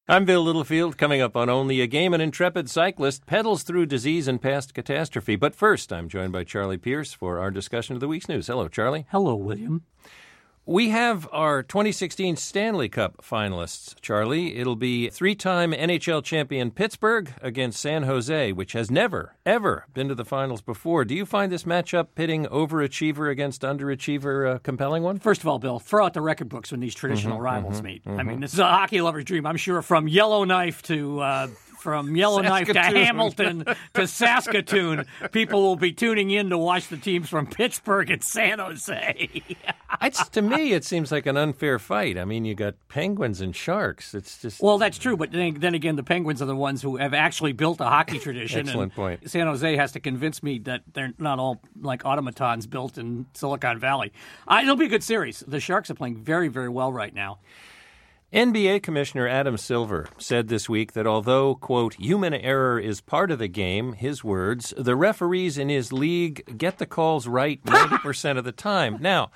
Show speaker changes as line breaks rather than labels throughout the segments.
I'm Bill Littlefield. Coming up on Only a Game, an intrepid cyclist pedals through disease and past catastrophe. But first, I'm joined by Charlie Pierce for our discussion of the week's news. Hello, Charlie.
Hello, William.
We have our 2016 Stanley Cup finalists, Charlie. It'll be three-time NHL champion Pittsburgh against San Jose, which has never, ever been to the finals before. Do you find this matchup pitting overachiever against underachiever a compelling one?
First of all, Bill, throw out the record books when these traditional rivals meet. I mean, this is a hockey lover's dream. I'm sure from Yellowknife to... From Yellowknife to Hamilton to Saskatoon, people will be tuning in to watch the teams from Pittsburgh and San Jose.
To me, it seems like an unfair fight. I mean, you got Penguins and Sharks. It's just
well, that's true, but then again, the Penguins are the ones who have actually built a hockey tradition.
Excellent point.
San Jose has to convince me that they're not all like automatons built in Silicon Valley. It'll be a good series. The Sharks are playing very, very well right now.
NBA Commissioner Adam Silver said this week that although, quote, human error is part of the game, his words, the referees in his league get the calls right 90% of the time. Now,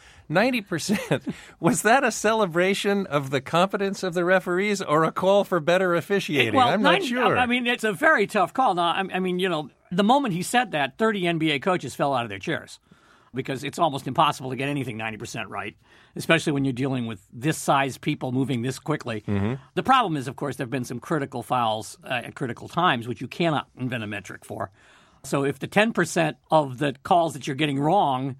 90%, was that a celebration of the competence of the referees or a call for better officiating?
Well,
I'm not sure.
I mean, it's a very tough call. Now, I mean, the moment he said that, 30 NBA coaches fell out of their chairs because it's almost impossible to get anything 90% right, especially when you're dealing with this size people moving this quickly. Mm-hmm. The problem is, of course, there have been some critical fouls at critical times, which you cannot invent a metric for. So if the 10% of the calls that you're getting wrong,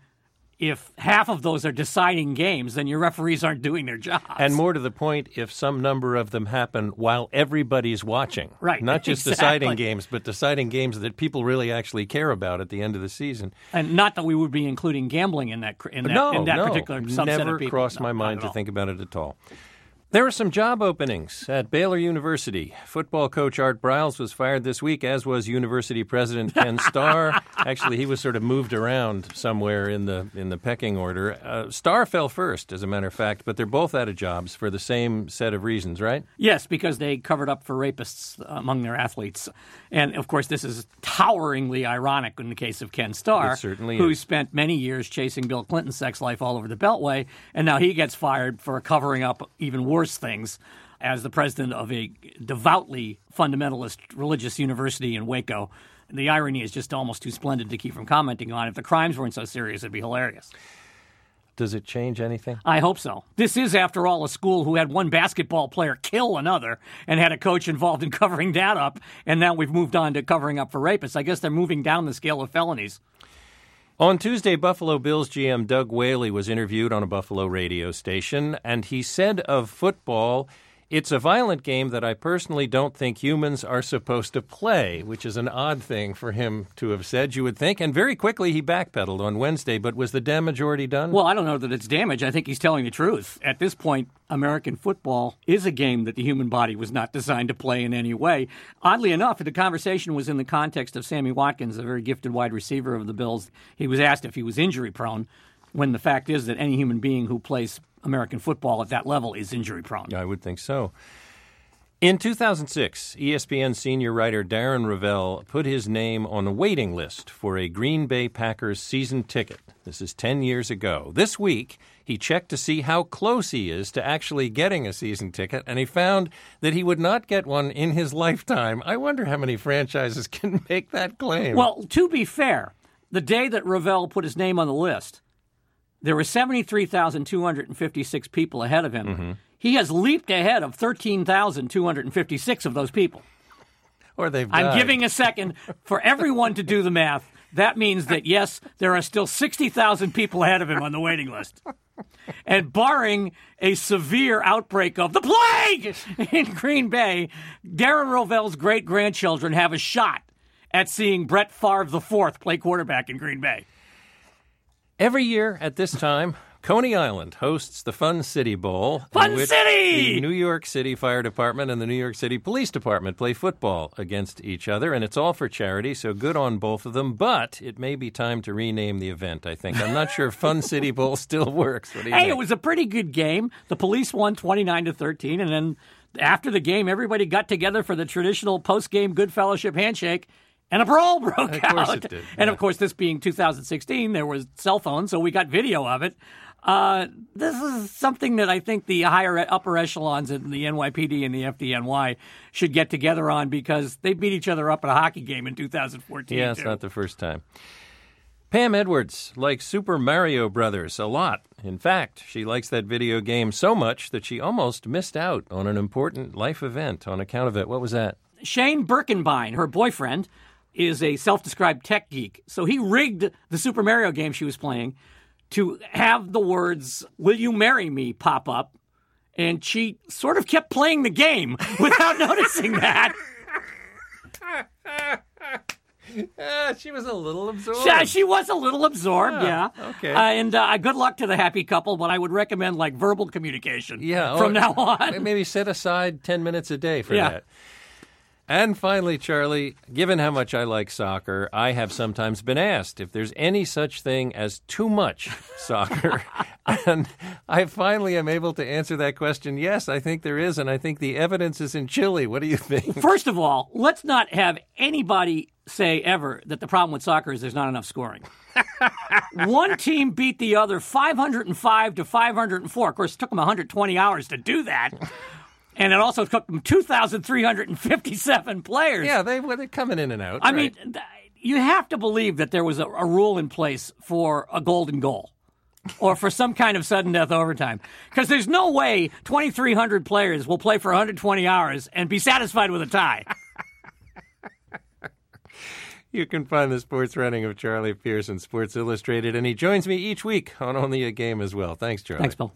if half of those are deciding games, then your referees aren't doing their jobs.
And more to the point, if some number of them happen while everybody's watching.
Right.
Not just deciding games, but deciding games that people really actually care about at the end of the season.
And not that we would be including gambling in that particular subset
never
of people.
Crossed my mind to think about it at all. There are some job openings at Baylor University. Football coach Art Briles was fired this week, as was university president Ken Starr. Actually, he was sort of moved around somewhere in the pecking order. Starr fell first, as a matter of fact, but they're both out of jobs for the same set of reasons, right?
Yes, because they covered up for rapists among their athletes. And, of course, this is toweringly ironic in the case of Ken Starr, who spent many years chasing Bill Clinton's sex life all over the Beltway, and now he gets fired for covering up even worse things as the president of a devoutly fundamentalist religious university in Waco. The irony is just almost too splendid to keep from commenting on. If the crimes weren't so serious, it'd be hilarious.
Does it change anything?
I hope so. This is, after all, a school who had one basketball player kill another and had a coach involved in covering that up, and now we've moved on to covering up for rapists. I guess they're moving down the scale of felonies.
On Tuesday, Buffalo Bills GM Doug Whaley was interviewed on a Buffalo radio station, and he said of football, it's a violent game that I personally don't think humans are supposed to play, which is an odd thing for him to have said, you would think. And very quickly he backpedaled on Wednesday, but was the damage already done?
Well, I don't know that it's damage. I think he's telling the truth. At this point, American football is a game that the human body was not designed to play in any way. Oddly enough, the conversation was in the context of Sammy Watkins, a very gifted wide receiver of the Bills. He was asked if he was injury-prone, when the fact is that any human being who plays American football at that level is injury-prone.
I would think so. In 2006, ESPN senior writer Darren Rovell put his name on a waiting list for a Green Bay Packers season ticket. This is 10 years ago. This week, he checked to see how close he is to actually getting a season ticket, and he found that he would not get one in his lifetime. I wonder how many franchises can make that claim.
Well, to be fair, the day that Rovell put his name on the list, there were 73,256 people ahead of him. Mm-hmm. He has leaped ahead of 13,256 of those people.
Or they've died.
I'm giving a second for everyone to do the math. That means that, yes, there are still 60,000 people ahead of him on the waiting list. And barring a severe outbreak of the plague in Green Bay, Darren Rovell's great-grandchildren have a shot at seeing Brett Favre IV play quarterback in Green Bay.
Every year at this time, Coney Island hosts the Fun City Bowl.
Fun
in which
City!
The New York City Fire Department and the New York City Police Department play football against each other, and it's all for charity, so good on both of them. But it may be time to rename the event, I think. I'm not sure if Fun City Bowl still works. What do you think?
It was a pretty good game. The police won 29-13, and then after the game, everybody got together for the traditional post-game good fellowship handshake. And a brawl broke out.
Of course it did. Yeah.
And, of course, this being 2016, there was cell phones, so we got video of it. This is something that I think the upper echelons in the NYPD and the FDNY should get together on because they beat each other up at a hockey game in 2014.
Yeah, it's not the first time. Pam Edwards likes Super Mario Brothers a lot. In fact, she likes that video game so much that she almost missed out on an important life event on account of it. What was that?
Shane Birkenbein, her boyfriend, is a self-described tech geek. So he rigged the Super Mario game she was playing to have the words, "Will you marry me?" pop up. And she sort of kept playing the game without noticing that.
She was a little absorbed.
She was a little absorbed, yeah.
Okay.
And good luck to the happy couple, but I would recommend verbal communication from now on.
Maybe set aside 10 minutes a day for
Yeah.
that. And finally, Charlie, given how much I like soccer, I have sometimes been asked if there's any such thing as too much soccer. And I finally am able to answer that question. Yes, I think there is, and I think the evidence is in Chile. What do you think?
First of all, let's not have anybody say ever that the problem with soccer is there's not enough scoring. One team beat the other 505 to 504. Of course, it took them 120 hours to do that. And it also took them 2,357 players.
Yeah, they're coming in and out.
I mean, you have to believe that there was a rule in place for a golden goal or for some kind of sudden death overtime. Because there's no way 2,300 players will play for 120 hours and be satisfied with a tie.
You can find the sports writing of Charlie Pierce in Sports Illustrated, and he joins me each week on Only a Game as well. Thanks, Charlie.
Thanks, Bill.